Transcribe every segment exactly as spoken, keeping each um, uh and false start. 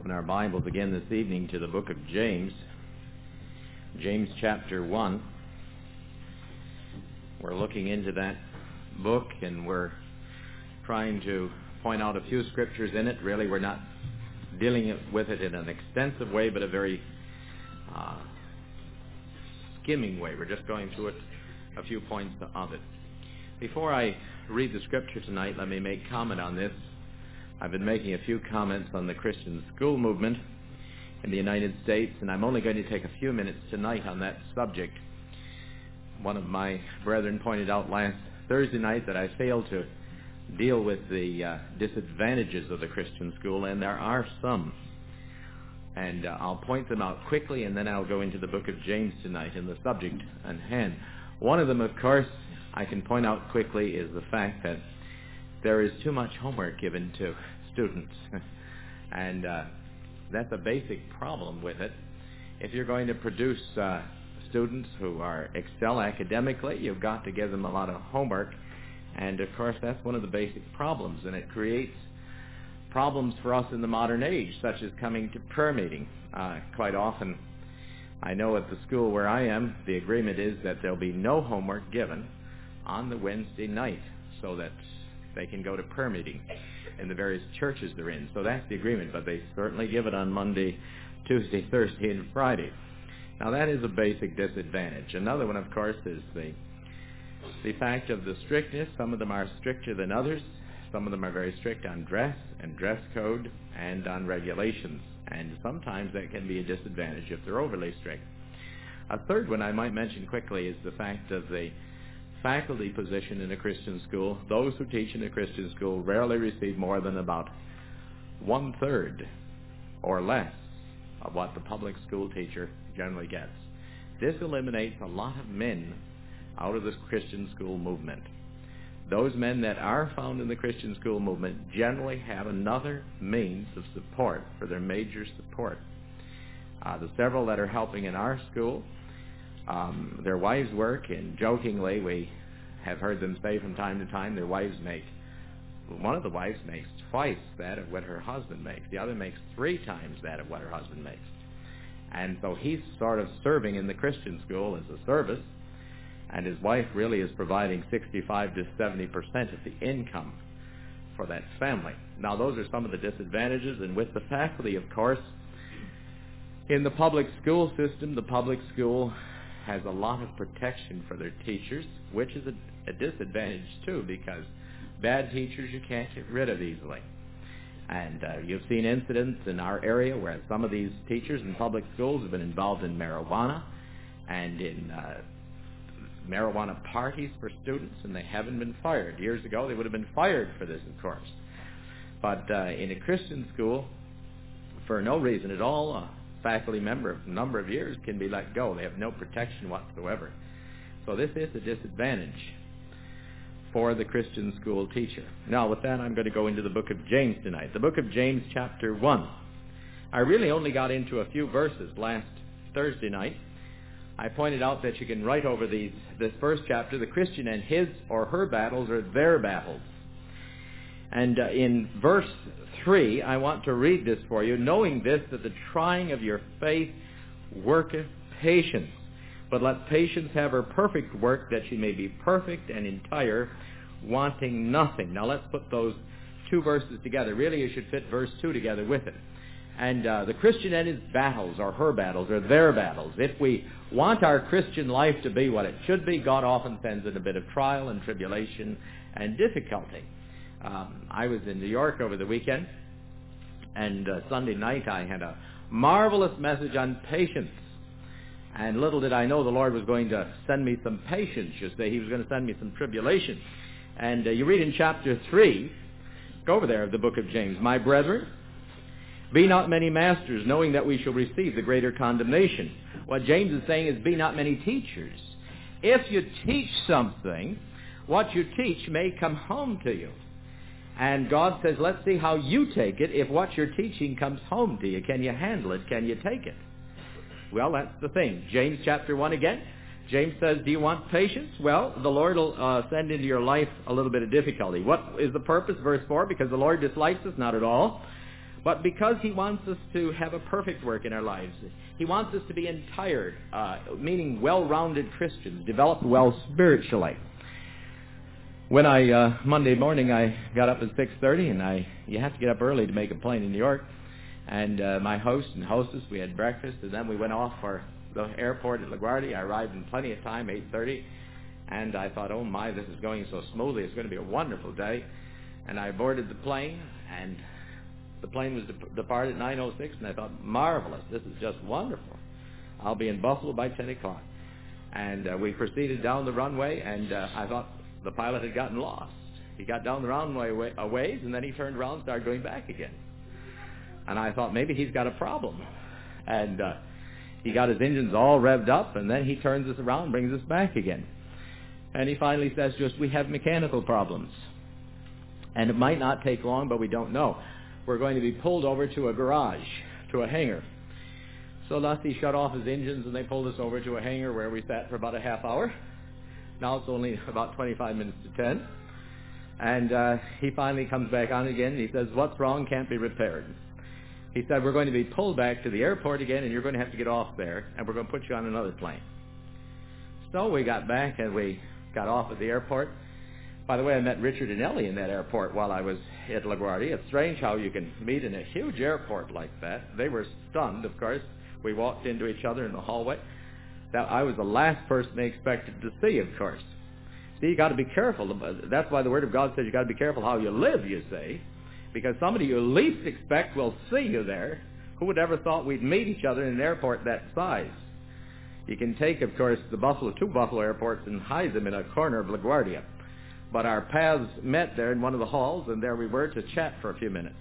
open our Bibles again this evening to the book of James, James chapter one. We're looking into that book and we're trying to point out a few scriptures in it. Really, we're not dealing with it in an extensive way, but a very uh, skimming way. We're just going through it, a few points of it. Before I read the scripture tonight, let me make comment on this. I've been making a few comments on the Christian school movement in the United States, and I'm only going to take a few minutes tonight on that subject. One of my brethren pointed out last Thursday night that I failed to deal with the uh, disadvantages of the Christian school, and there are some. And uh, I'll point them out quickly, and then I'll go into the book of James tonight in the subject at hand. One of them, of course, I can point out quickly is the fact that there is too much homework given to students. and uh, that's a basic problem with it. If you're going to produce uh, students who are excel academically, you've got to give them a lot of homework. And, of course, that's one of the basic problems. And it creates problems for us in the modern age, such as coming to prayer meeting. Uh, quite often, I know at the school where I am, the agreement is that there'll be no homework given on the Wednesday night so that they can go to prayer meeting in the various churches they're in. So that's the agreement, but they certainly give it on Monday, Tuesday, Thursday, and Friday. Now that is a basic disadvantage. Another one, of course, is the the fact of the strictness. Some of them are stricter than others. Some of them are very strict on dress and dress code and on regulations. And sometimes that can be a disadvantage if they're overly strict. A third one I might mention quickly is the fact of the faculty position in a Christian school. Those who teach in a Christian school rarely receive more than about one-third or less of what the public school teacher generally gets. This eliminates a lot of men out of the Christian school movement. Those men that are found in the Christian school movement generally have another means of support for their major support. Uh, the several that are helping in our school, Um, their wives work, and jokingly we have heard them say from time to time their wives make, one of the wives makes twice that of what her husband makes. The other makes three times that of what her husband makes. And so he's sort of serving in the Christian school as a service, and his wife really is providing sixty-five to seventy percent of the income for that family. Now those are some of the disadvantages, and with the faculty, of course, in the public school system, the public school has a lot of protection for their teachers, which is a, a disadvantage too, because bad teachers you can't get rid of easily. And uh, you've seen incidents in our area where some of these teachers in public schools have been involved in marijuana and in uh, marijuana parties for students, and they haven't been fired. Years ago, they would have been fired for this, of course. But uh, in a Christian school, for no reason at all, uh, faculty member of a number of years can be let go. They have no protection whatsoever. So this is a disadvantage for the Christian school teacher. Now with that, I'm going to go into the book of James tonight. The book of James chapter one. I really only got into a few verses last Thursday night. I pointed out that you can write over these, this first chapter, the Christian and his or her battles or their battles. And uh, in verse three, I want to read this for you, knowing this, that the trying of your faith worketh patience. But let patience have her perfect work, that she may be perfect and entire, wanting nothing. Now let's put those two verses together. Really, you should fit verse two together with it. And uh, the Christian and his battles, or her battles, or their battles. If we want our Christian life to be what it should be, God often sends in a bit of trial and tribulation and difficulty. Um, I was in New York over the weekend, and uh, Sunday night I had a marvelous message on patience. And little did I know the Lord was going to send me some patience. You see, He was going to send me some tribulation. And uh, you read in chapter three, go over there of the book of James, my brethren, be not many masters, knowing that we shall receive the greater condemnation. What James is saying is, be not many teachers. If you teach something, what you teach may come home to you. And God says, let's see how you take it if what you're teaching comes home to you. Can you handle it? Can you take it? Well, that's the thing. James chapter one again. James says, do you want patience? Well, the Lord will uh, send into your life a little bit of difficulty. What is the purpose? Verse four, because the Lord dislikes us? Not at all. but because he wants us to have a perfect work in our lives. He wants us to be entire, uh, meaning well-rounded Christians, developed well spiritually. When I, uh, Monday morning, I got up at six thirty, and I, you have to get up early to make a plane in New York. And uh, my host and hostess, we had breakfast, and then we went off for the airport at LaGuardia. I arrived in plenty of time, eight thirty, and I thought, oh my, this is going so smoothly. It's going to be a wonderful day. And I boarded the plane, and the plane was de- departed at nine oh six, and I thought, marvelous, this is just wonderful. I'll be in Buffalo by ten o'clock. And uh, we proceeded down the runway, and uh, I thought the pilot had gotten lost. He got down the runway a ways, and then he turned around and started going back again. And I thought, maybe he's got a problem. And uh, he got his engines all revved up, and then he turns us around and brings us back again. And he finally says to us, we have mechanical problems. And it might not take long, but we don't know. We're going to be pulled over to a garage, to a hangar. So thus he shut off his engines, and they pulled us over to a hangar where we sat for about a half hour. Now it's only about twenty-five minutes to ten. And uh, he finally comes back on again, and he says, what's wrong can't be repaired. He said, we're going to be pulled back to the airport again, and you're going to have to get off there, and we're going to put you on another plane. So we got back, and we got off at the airport. By the way, I met Richard and Ellie in that airport while I was at LaGuardia. It's strange how you can meet in a huge airport like that. They were stunned, of course. We walked into each other in the hallway. That I was the last person they expected to see, of course. See, you got to be careful. That's why the Word of God says you got to be careful how you live, you see. Because somebody you least expect will see you there. Who would ever thought we'd meet each other in an airport that size? You can take, of course, the Buffalo, two Buffalo airports and hide them in a corner of LaGuardia. But our paths met there in one of the halls, and there we were to chat for a few minutes.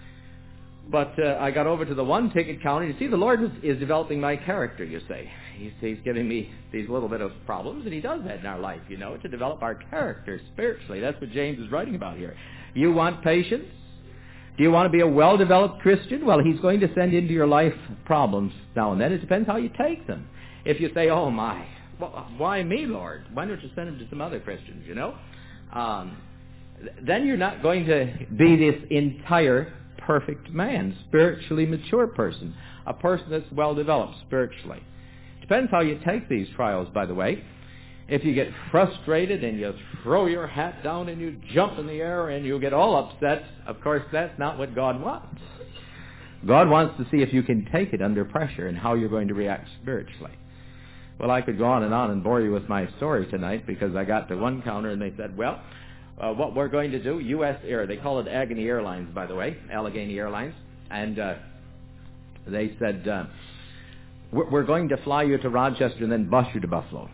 But uh, I got over to the one-ticket counter. You see, the Lord is, is developing my character, you see. He's, he's giving me these little bit of problems, and he does that in our life, you know, to develop our character spiritually. That's what James is writing about here. You want patience? Do you want to be a well-developed Christian? Well, he's going to send into your life problems now and then. It depends how you take them. If you say, oh, my, well, why me, Lord? Why don't you send them to some other Christians, you know? Um, then you're not going to be this entire perfect man, spiritually mature person, a person that's well-developed spiritually. Depends how you take these trials, by the way. If you get frustrated and you throw your hat down and you jump in the air and you get all upset, of course, that's not what God wants. God wants to see if you can take it under pressure and how you're going to react spiritually. Well, I could go on and on and bore you with my story tonight because I got to one counter and they said, well, uh, what we're going to do, U S Air, they call it Agony Airlines, by the way, Allegheny Airlines, and uh, they said, uh, we're going to fly you to Rochester and then bus you to Buffalo.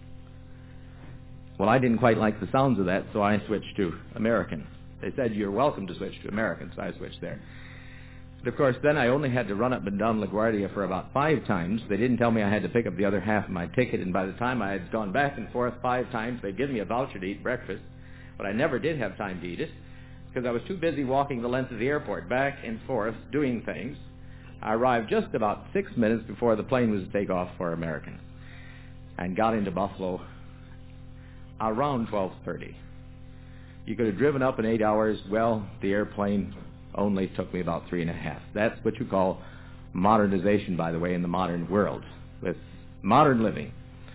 Well, I didn't quite like the sounds of that, so I switched to American. They said, you're welcome to switch to American, so I switched there. But of course, then I only had to run up and down LaGuardia for about five times. They didn't tell me I had to pick up the other half of my ticket, and by the time I had gone back and forth five times, they'd given me a voucher to eat breakfast, but I never did have time to eat it because I was too busy walking the length of the airport, back and forth, doing things. I arrived just about six minutes before the plane was to take off for American and got into Buffalo around twelve thirty. You could have driven up in eight hours. Well, the airplane only took me about three and a half. That's what you call modernization, by the way, in the modern world, with modern living.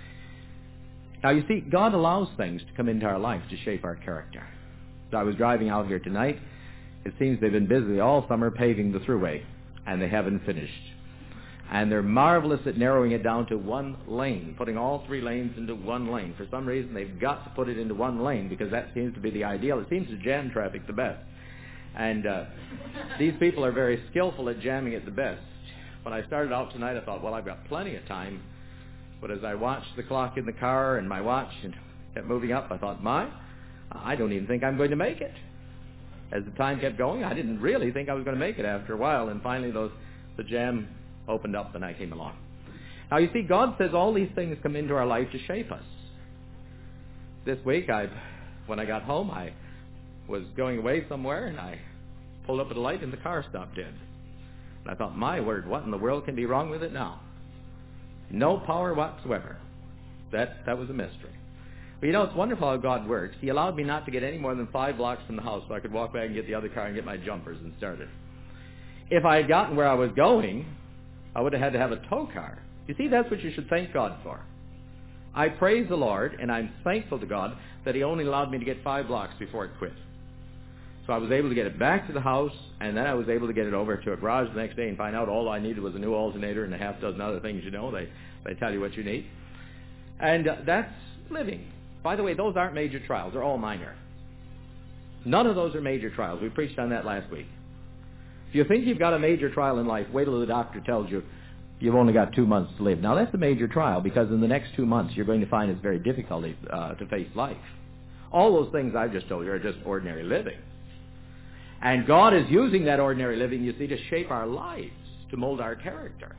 Now, you see, God allows things to come into our life to shape our character. So I was driving out here tonight. It seems they've been busy all summer paving the thruway, and they haven't finished. And they're marvelous at narrowing it down to one lane, putting all three lanes into one lane. For some reason, they've got to put it into one lane because that seems to be the ideal. It seems to jam traffic the best. And uh, these people are very skillful at jamming it the best. When I started out tonight, I thought, well, I've got plenty of time. But as I watched the clock in the car and my watch and kept moving up, I thought, my, I don't even think I'm going to make it. As the time kept going, I didn't really think I was going to make it after a while. And finally, those the jam opened up and I came along. Now, you see, God says all these things come into our life to shape us. This week, I, when I got home, I was going away somewhere, and I pulled up at a light, and the car stopped dead. And I thought, my word, what in the world can be wrong with it now? No power whatsoever. That that was a mystery. But you know, it's wonderful how God works. He allowed me not to get any more than five blocks from the house so I could walk back and get the other car and get my jumpers and start it. If I had gotten where I was going, I would have had to have a tow car. You see, that's what you should thank God for. I praise the Lord, and I'm thankful to God that he only allowed me to get five blocks before it quit. So I was able to get it back to the house, and then I was able to get it over to a garage the next day and find out all I needed was a new alternator and a half dozen other things, you know. They, they tell you what you need. And uh, that's living. By the way, those aren't major trials. They're all minor. None of those are major trials. We preached on that last week. If you think you've got a major trial in life, wait till the doctor tells you you've only got two months to live. Now, that's a major trial because in the next two months you're going to find it's very difficult uh, to face life. All those things I've just told you are just ordinary living. And God is using that ordinary living, you see, to shape our lives, to mold our character.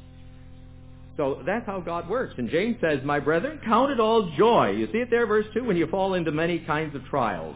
So that's how God works. And James says, my brethren, count it all joy. You see it there, verse two, when you fall into many kinds of trials.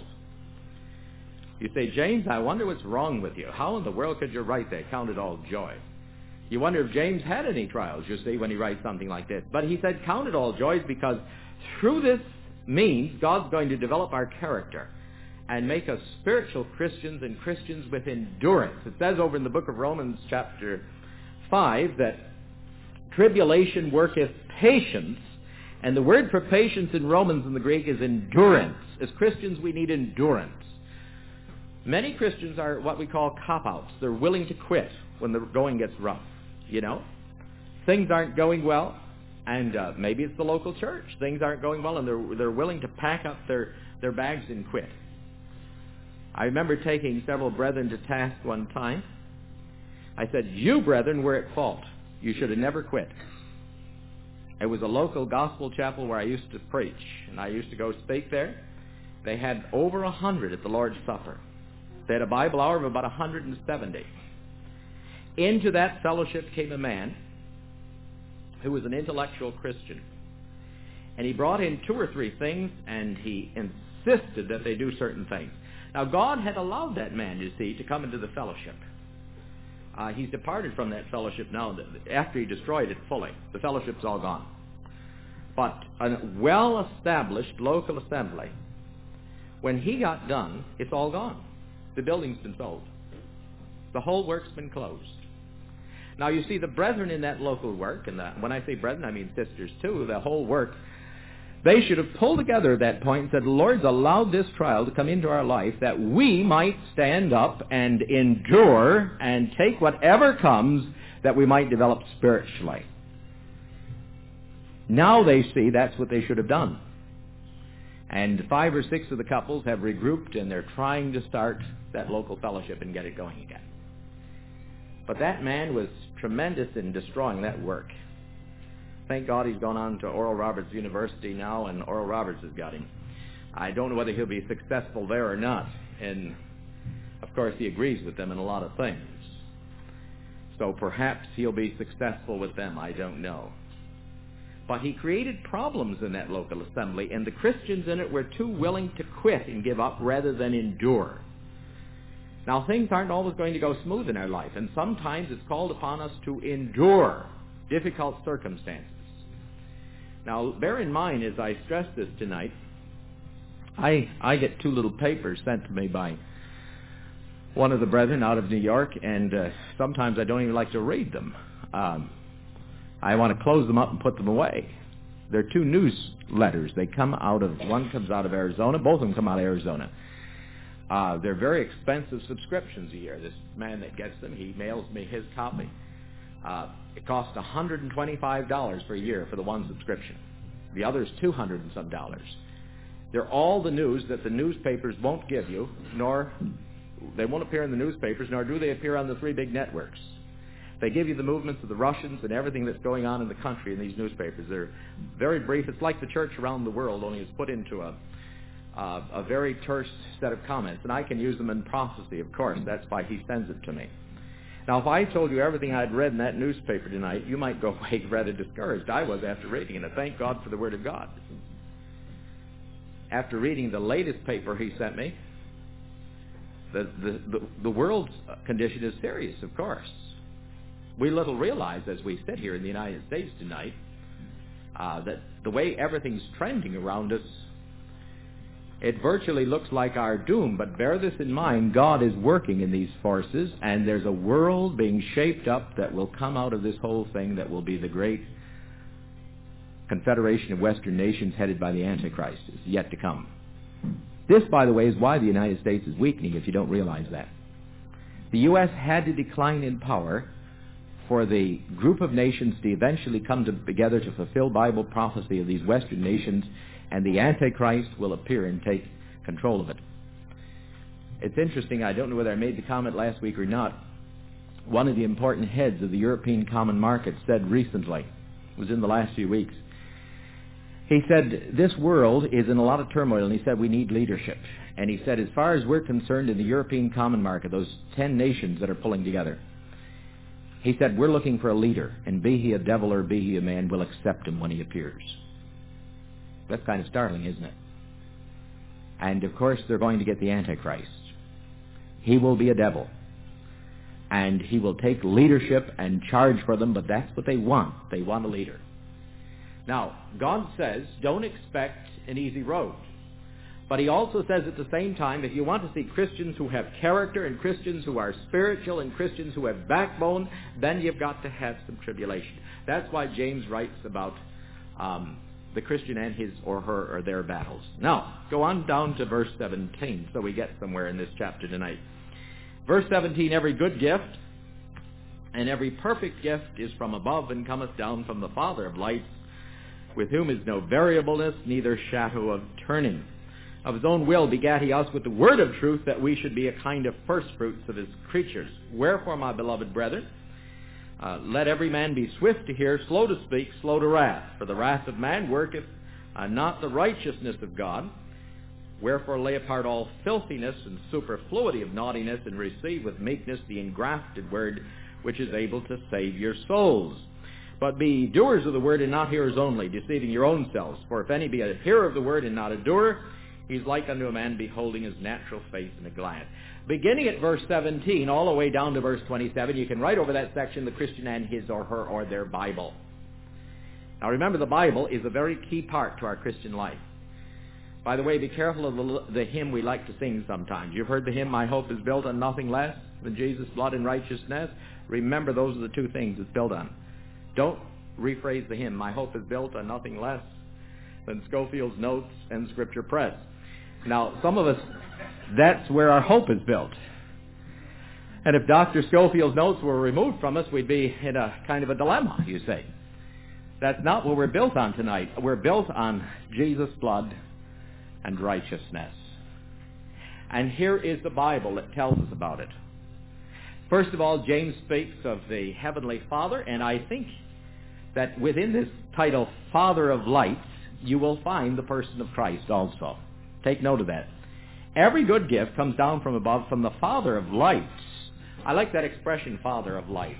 You say, James, I wonder what's wrong with you. How in the world could you write that, count it all joy? You wonder if James had any trials, you see, when he writes something like this. But he said, count it all joys because through this means God's going to develop our character and make us spiritual Christians and Christians with endurance. It says over in the book of Romans chapter five that tribulation worketh patience, and the word for patience in Romans in the Greek is endurance. As Christians, we need endurance. Many Christians are what we call cop-outs. They're willing to quit when the going gets rough, you know. Things aren't going well, and uh, maybe it's the local church. Things aren't going well, and they're, they're willing to pack up their, their bags and quit. I remember taking several brethren to task one time. I said, you brethren were at fault. You should have never quit. It was a local gospel chapel where I used to preach, and I used to go speak there. They had over a hundred at the Lord's Supper. They had a Bible hour of about one hundred seventy. Into that fellowship came a man who was an intellectual Christian. And he brought in two or three things, and he insisted that they do certain things. Now, God had allowed that man, you see, to come into the fellowship. Uh, he's departed from that fellowship now after he destroyed it fully. The fellowship's all gone. But a well-established local assembly, when he got done, it's all gone. The building's been sold. The whole work's been closed. Now, you see, the brethren in that local work, and the, when I say brethren, I mean sisters too, the whole work, they should have pulled together at that point and said, the Lord's allowed this trial to come into our life that we might stand up and endure and take whatever comes that we might develop spiritually. Now they see that's what they should have done. And five or six of the couples have regrouped, and they're trying to start that local fellowship and get it going again. But that man was tremendous in destroying that work. Thank God he's gone on to Oral Roberts University now, and Oral Roberts has got him. I don't know whether he'll be successful there or not. And, of course, he agrees with them in a lot of things. So perhaps he'll be successful with them. I don't know. But he created problems in that local assembly, and the Christians in it were too willing to quit and give up rather than endure. Now, things aren't always going to go smooth in our life, and sometimes it's called upon us to endure difficult circumstances. Now, bear in mind, as I stress this tonight, I, I get two little papers sent to me by one of the brethren out of New York, and uh, sometimes I don't even like to read them. Um, I want to close them up and put them away. They're two newsletters. They come out of, one comes out of Arizona, both of them come out of Arizona. Uh, they're very expensive subscriptions a year. This man that gets them, he mails me his copy. Uh, it costs one hundred twenty-five dollars for a year for the one subscription. The other is two hundred and some dollars. They're all the news that the newspapers won't give you, nor they won't appear in the newspapers, nor do they appear on the three big networks. They give you the movements of the Russians and everything that's going on in the country in these newspapers. They're very brief. It's like the church around the world, only it's put into a uh, a very terse set of comments. And I can use them in prophecy, of course. That's why he sends it to me. Now, if I told you everything I'd read in that newspaper tonight, you might go away rather discouraged. I was after reading it. And thank God for the Word of God. After reading the latest paper he sent me, the, the, the, the world's condition is serious, of course. We little realize as we sit here in the United States tonight uh, that the way everything's trending around us, it virtually looks like our doom. But bear this in mind, God is working in these forces, and there's a world being shaped up that will come out of this whole thing that will be the great confederation of Western nations headed by the Antichrist. Is yet to come. This, by the way, is why the United States is weakening, if you don't realize that. The U S had to decline in power for the group of nations to eventually come together to fulfill Bible prophecy of these Western nations, and the Antichrist will appear and take control of it. It's interesting, I don't know whether I made the comment last week or not. One of the important heads of the European Common Market said recently, it was in the last few weeks, he said, this world is in a lot of turmoil, and he said we need leadership. And he said, as far as we're concerned in the European Common Market, those ten nations that are pulling together, he said, we're looking for a leader, and be he a devil or be he a man, we'll accept him when he appears. That's kind of startling, isn't it? And of course, they're going to get the Antichrist. He will be a devil. And he will take leadership and charge for them, but that's what they want. They want a leader. Now, God says, don't expect an easy road. But he also says at the same time, if you want to see Christians who have character and Christians who are spiritual and Christians who have backbone, then you've got to have some tribulation. That's why James writes about um, the Christian and his or her or their battles. Now, go on down to verse seventeen, so we get somewhere in this chapter tonight. Verse seventeen, every good gift and every perfect gift is from above and cometh down from the Father of lights, with whom is no variableness, neither shadow of turning. Of his own will begat he us with the word of truth, that we should be a kind of firstfruits of his creatures. Wherefore, my beloved brethren, uh, let every man be swift to hear, slow to speak, slow to wrath. For the wrath of man worketh uh, not the righteousness of God. Wherefore lay apart all filthiness and superfluity of naughtiness, and receive with meekness the engrafted word, which is able to save your souls. But be doers of the word, and not hearers only, deceiving your own selves. For if any be a hearer of the word and not a doer, he's like unto a man beholding his natural face in a glass. Beginning at verse seventeen, all the way down to verse twenty-seven, you can write over that section, the Christian and his or her or their Bible. Now remember, the Bible is a very key part to our Christian life. By the way, be careful of the, the hymn we like to sing sometimes. You've heard the hymn, My Hope is Built on Nothing Less Than Jesus' Blood and Righteousness. Remember, those are the two things it's built on. Don't rephrase the hymn, My Hope is Built on Nothing Less Than Scofield's Notes and Scripture Press. Now, some of us, that's where our hope is built. And if Doctor Scofield's notes were removed from us, we'd be in a kind of a dilemma, you say. That's not what we're built on tonight. We're built on Jesus' blood and righteousness. And here is the Bible that tells us about it. First of all, James speaks of the Heavenly Father, and I think that within this title, Father of Lights, you will find the person of Christ also. Take note of that. Every good gift comes down from above, from the Father of lights. I like that expression, Father of lights.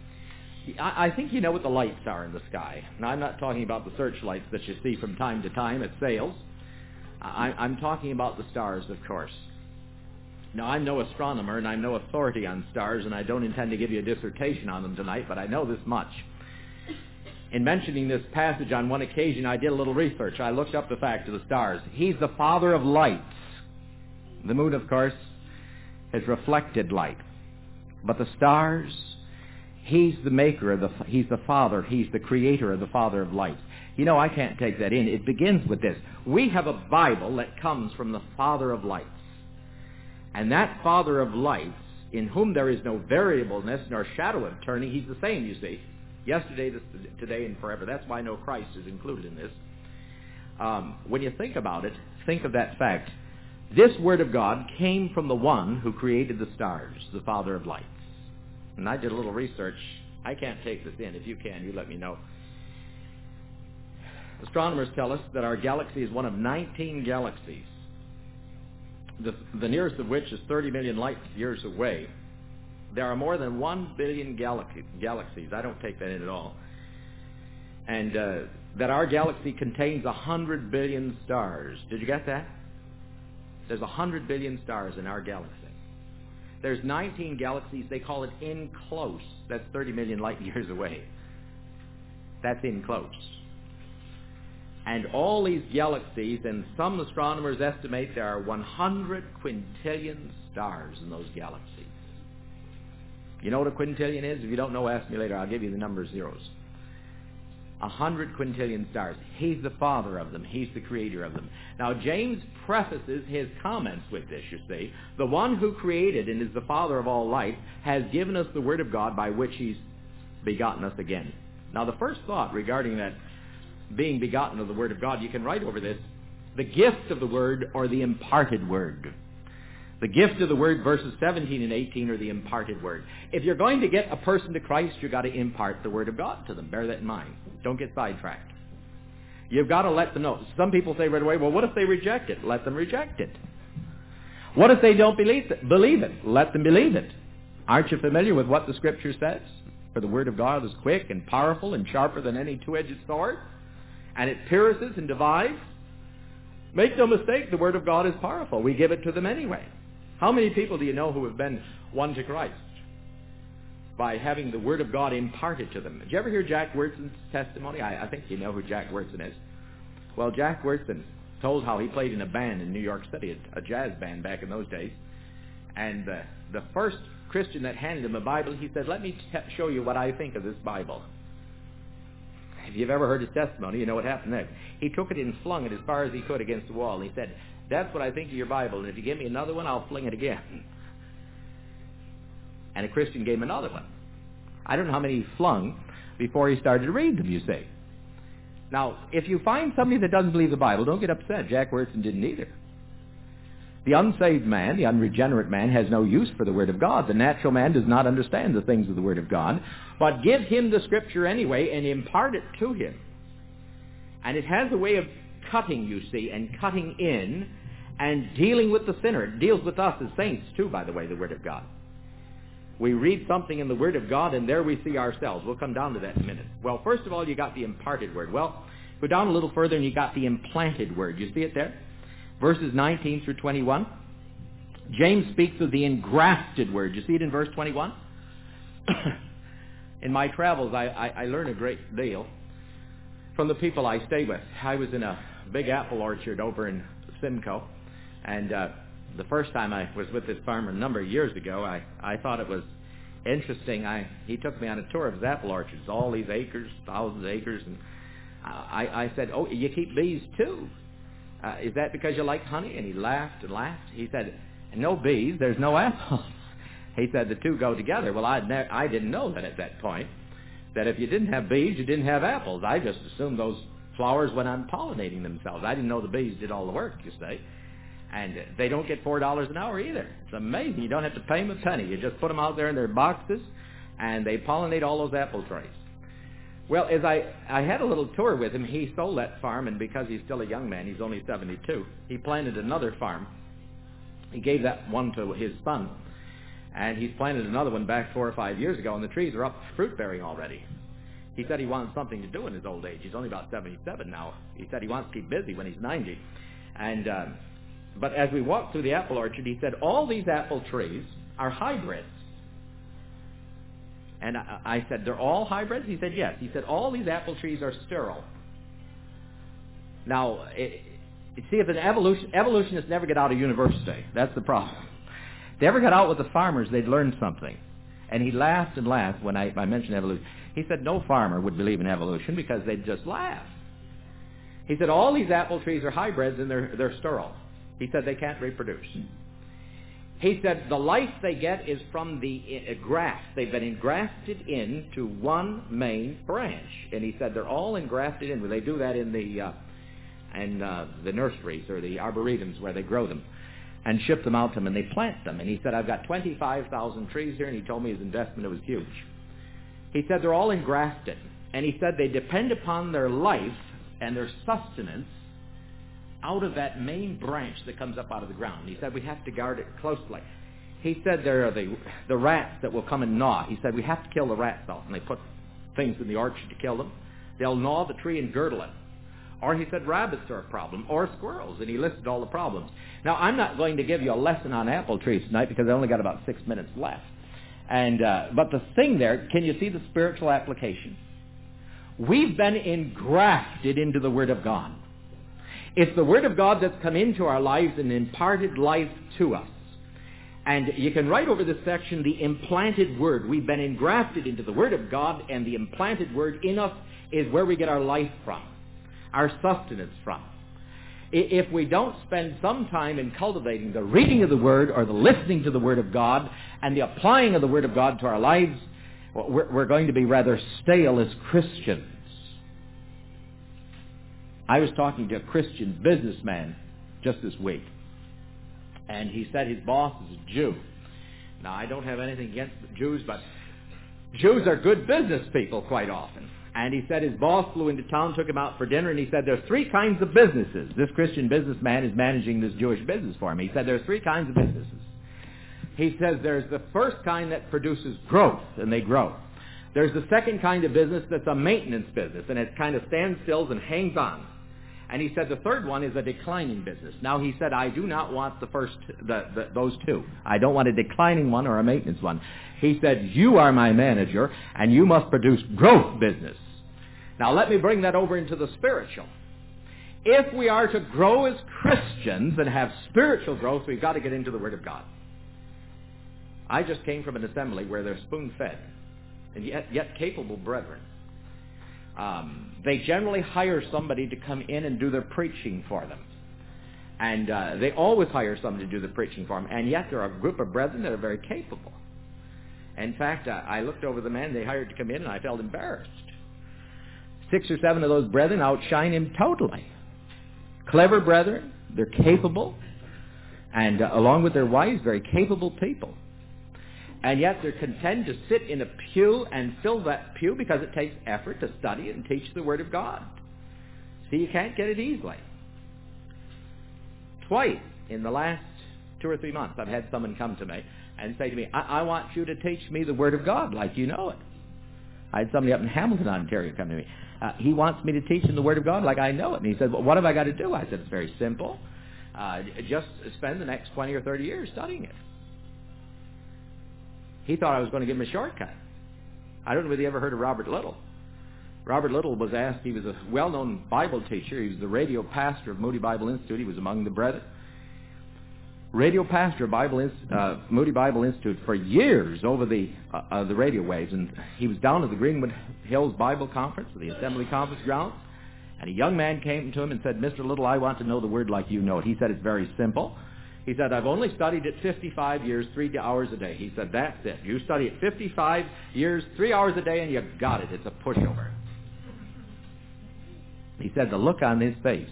I, I think you know what the lights are in the sky. Now, I'm not talking about the searchlights that you see from time to time at sails. I, I'm talking about the stars, of course. Now, I'm no astronomer, and I'm no authority on stars, and I don't intend to give you a dissertation on them tonight, but I know this much. In mentioning this passage on one occasion, I did a little research. I looked up the fact of the stars. He's the Father of lights. The moon, of course, has reflected light. But the stars, he's the maker of the, he's the Father, he's the creator of the Father of lights. You know, I can't take that in. It begins with this. We have a Bible that comes from the Father of lights. And that Father of lights, in whom there is no variableness nor shadow of turning, he's the same, you see. Yesterday, this, today, and forever. That's why no Christ is included in this. Um, when you think about it, think of that fact. This Word of God came from the one who created the stars, the Father of lights. And I did a little research. I can't take this in. If you can, you let me know. Astronomers tell us that our galaxy is one of nineteen galaxies, the, the nearest of which is thirty million light years away. There are more than one billion galaxies. I don't take that in at all. And uh, that our galaxy contains one hundred billion stars. Did you get that? There's one hundred billion stars in our galaxy. There's nineteen galaxies. They call it in close. That's thirty million light years away. That's in close. And all these galaxies, and some astronomers estimate there are one hundred quintillion stars in those galaxies. You know what a quintillion is? If you don't know, ask me later. I'll give you the number of zeros. A hundred quintillion stars. He's the father of them. He's the creator of them. Now, James prefaces his comments with this, you see. The one who created and is the father of all life has given us the word of God by which he's begotten us again. Now, the first thought regarding that being begotten of the word of God, you can write over this, the gift of the word or the imparted word. The gift of the word, verses seventeen and eighteen, are the imparted word. If you're going to get a person to Christ, you've got to impart the word of God to them. Bear that in mind. Don't get sidetracked. You've got to let them know. Some people say right away, well, what if they reject it? Let them reject it. What if they don't believe it? Believe it. Let them believe it. Aren't you familiar with what the Scripture says? For the word of God is quick and powerful and sharper than any two-edged sword, and it pierces and divides. Make no mistake, the word of God is powerful. We give it to them anyway. How many people do you know who have been won to Christ by having the word of God imparted to them? Did you ever hear Jack Wyrtzen's testimony? I, I think you know who Jack Wyrtzen is. Well, Jack Wyrtzen told how he played in a band in New York City, a, a jazz band back in those days. And uh, the first Christian that handed him a Bible, he said, let me t- show you what I think of this Bible. If you've ever heard his testimony, you know what happened next. He took it and flung it as far as he could against the wall. And he said, that's what I think of your Bible, and if you give me another one, I'll fling it again. And a Christian gave him another one. I don't know how many he flung before he started to read them, you see. Now, if you find somebody that doesn't believe the Bible, don't get upset. Jack Wyrtzen didn't either. The unsaved man, the unregenerate man, has no use for the Word of God. The natural man does not understand the things of the Word of God. But give him the Scripture anyway and impart it to him. And it has a way of cutting, you see, and cutting in and dealing with the sinner. It deals with us as saints too, by the way, the Word of God. We read something in the Word of God and there we see ourselves. We'll come down to that in a minute. Well, first of all, you got the imparted Word. Well, go down a little further and you got the implanted Word. You see it there? Verses nineteen through twenty-one. James speaks of the engrafted Word. You see it in verse twenty-one? In my travels, I, I, I learn a great deal from the people I stay with. I was in a big apple orchard over in Simcoe, and uh, the first time I was with this farmer a number of years ago, I, I thought it was interesting. I he took me on a tour of his apple orchards, all these acres, thousands of acres, and I, I said, oh, you keep bees too? Uh, is that because you like honey? And he laughed and laughed. He said, no bees, there's no apples. He said the two go together. Well, I'd ne- I didn't know that at that point, that if you didn't have bees, you didn't have apples. I just assumed those flowers went on pollinating themselves. I didn't know the bees did all the work, you see. And they don't get four dollars an hour either. It's amazing. You don't have to pay them a penny. You just put them out there in their boxes, and they pollinate all those apple trees. Well, as I, I had a little tour with him, he sold that farm, and because he's still a young man, he's only seventy-two, he planted another farm. He gave that one to his son, and he's planted another one back four or five years ago, and the trees are up fruit-bearing already. He said he wants something to do in his old age. He's only about seventy-seven now. He said he wants to keep busy when he's ninety. And uh, but as we walked through the apple orchard, he said, all these apple trees are hybrids. And I, I said, they're all hybrids? He said, yes. He said, all these apple trees are sterile. Now, it, you see, if an evolution, evolutionists never get out of university. That's the problem. If they ever got out with the farmers, they'd learn something. And he laughed and laughed when I, I mentioned evolution. He said no farmer would believe in evolution because they'd just laugh. He said all these apple trees are hybrids and they're, they're sterile. He said they can't reproduce. He said the life they get is from the uh, graft. They've been engrafted into one main branch. And he said they're all engrafted in. They do that in the uh, in uh, the nurseries or the arboretums where they grow them and ship them out to them, and they plant them. And he said, I've got twenty-five thousand trees here, and he told me his investment was huge. He said they're all engrafted. And he said they depend upon their life and their sustenance out of that main branch that comes up out of the ground. He said we have to guard it closely. He said there are the, the rats that will come and gnaw. He said we have to kill the rats out, and they put things in the orchard to kill them. They'll gnaw the tree and girdle it. Or he said rabbits are a problem, or squirrels, and he listed all the problems. Now, I'm not going to give you a lesson on apple trees tonight because I only got about six minutes left. And uh, but the thing there, can you see the spiritual application? We've been engrafted into the Word of God. It's the Word of God that's come into our lives and imparted life to us. And you can write over this section, the implanted Word. We've been engrafted into the Word of God, and the implanted Word in us is where we get our life from, our sustenance from. If we don't spend some time in cultivating the reading of the Word or the listening to the Word of God and the applying of the Word of God to our lives, we're going to be rather stale as Christians. I was talking to a Christian businessman just this week, and he said his boss is a Jew. Now, I don't have anything against Jews, but Jews are good business people quite often. And he said his boss flew into town, took him out for dinner, and he said there's three kinds of businesses. This Christian businessman is managing this Jewish business for him. He said there's three kinds of businesses. He says there's the first kind that produces growth, and they grow. There's the second kind of business that's a maintenance business, and it kind of stands still and hangs on. And he said the third one is a declining business. Now, he said, I do not want the first, the, the, those two. I don't want a declining one or a maintenance one. He said, you are my manager, and you must produce growth business. Now, let me bring that over into the spiritual. If we are to grow as Christians and have spiritual growth, we've got to get into the Word of God. I just came from an assembly where they're spoon-fed, and yet, yet capable brethren. Um, they generally hire somebody to come in and do their preaching for them. And uh, they always hire somebody to do the preaching for them. And yet there are a group of brethren that are very capable. In fact, uh, I looked over the man they hired to come in, and I felt embarrassed. Six or seven of those brethren outshine him totally. Clever brethren, they're capable, and uh, along with their wives, very capable people. And yet they're content to sit in a pew and fill that pew because it takes effort to study and teach the Word of God. See, you can't get it easily. Twice in the last two or three months, I've had someone come to me and say to me, I, I want you to teach me the Word of God like you know it. I had somebody up in Hamilton, Ontario come to me. Uh, he wants me to teach him the Word of God like I know it. And he said, well, what have I got to do? I said, it's very simple. Uh, just spend the next twenty or thirty years studying it. He thought I was going to give him a shortcut. I don't know whether you ever heard of Robert Little. Robert Little was asked, he was a well-known Bible teacher. He was the radio pastor of Moody Bible Institute. He was among the brethren. Radio pastor of Bible, uh, Moody Bible Institute for years over the uh, uh, the radio waves. And he was down at the Greenwood Hills Bible Conference, the Assembly Conference grounds. And a young man came to him and said, Mister Little, I want to know the Word like you know it. He said, it's very simple. He said, I've only studied it fifty-five years, three hours a day. He said, that's it. You study it fifty-five years, three hours a day, and you got it. It's a pushover. He said, the look on his face.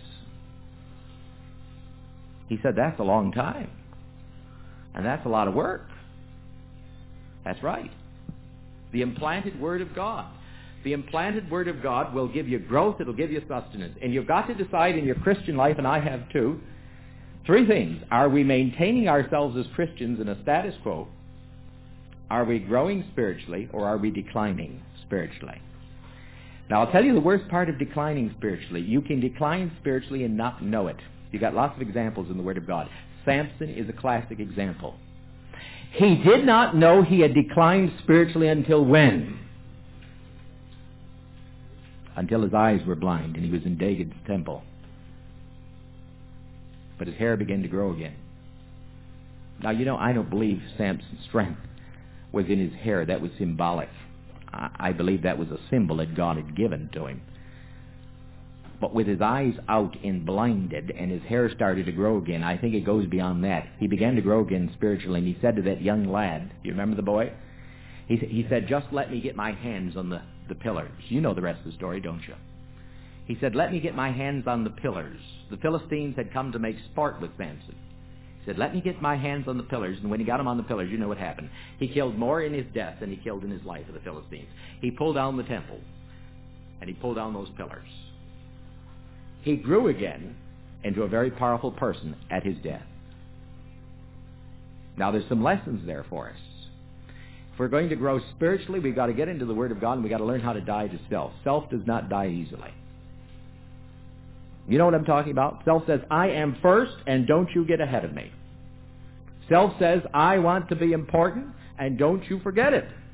He said, that's a long time. And that's a lot of work. That's right. The implanted Word of God. The implanted Word of God will give you growth. It'll give you sustenance. And you've got to decide in your Christian life, and I have too, three things. Are we maintaining ourselves as Christians in a status quo? Are we growing spiritually, or are we declining spiritually? Now, I'll tell you the worst part of declining spiritually. You can decline spiritually and not know it. You've got lots of examples in the Word of God. Samson is a classic example. He did not know he had declined spiritually until when? Until his eyes were blind and he was in Dagon's temple. But his hair began to grow again. Now, you know, I don't believe Samson's strength was in his hair. That was symbolic. I believe that was a symbol that God had given to him. But with his eyes out and blinded and his hair started to grow again, I think it goes beyond that. He began to grow again spiritually, and he said to that young lad, you remember the boy? He, he said, just let me get my hands on the, the pillars. You know the rest of the story, don't you? He said, let me get my hands on the pillars. The Philistines had come to make sport with Samson. He said, let me get my hands on the pillars. And when he got them on the pillars, you know what happened. He killed more in his death than he killed in his life of the Philistines. He pulled down the temple, and he pulled down those pillars. He grew again into a very powerful person at his death. Now, there's some lessons there for us. If we're going to grow spiritually, we've got to get into the Word of God, and we've got to learn how to die to self. Self does not die easily. You know what I'm talking about? Self says, I am first, and don't you get ahead of me. Self says, I want to be important, and don't you forget it.